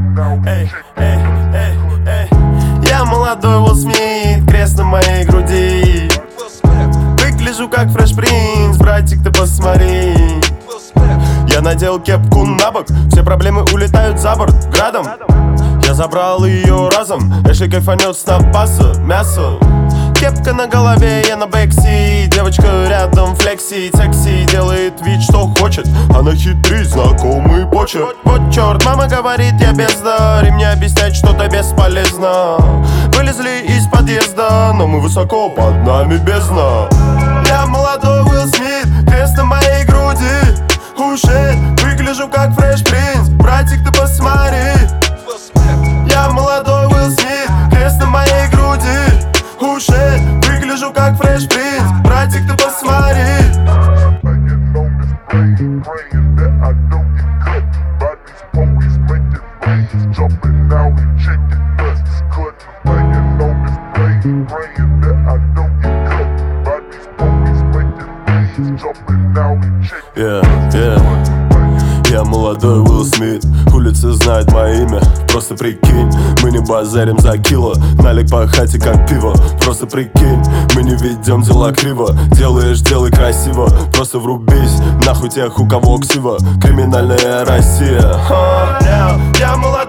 Эй, эй, эй, эй. Я молодой Уилл Смит, крест на моей груди. Выгляжу как Фреш Принц, братик, ты посмотри. Я надел кепку на бок, все проблемы улетают за борт градом. Я забрал ее разом, Эшли кайфанет с напаса, мясо. Кепка на голове, я на бэкси. Девочка рядом, флекси, секси. Делает вид, что хочет, она хитрит, знакомый почерк. Вот черт, мама говорит, я безда. И мне объяснять что-то бесполезно. Вылезли из подъезда, но мы высоко, под нами бездна. Я молодой Уилл Смит, крест на моей груди. Ушет, выгляжу как Фреш Принц, братик, ты посмотри. Я молодой Уилл Смит, крест на моей груди. Ушет, выгляжу как Фреш Принц, братик, ты посмотри. Я молодой Уилл Смит, улицы знают мое имя. Просто прикинь, мы не базарим за кило. Налик по хате как пиво. Просто прикинь, мы не ведем дела криво. Делаешь, делай красиво. Просто врубись, нахуй тех, у кого ксиво. Криминальная Россия. Я молодой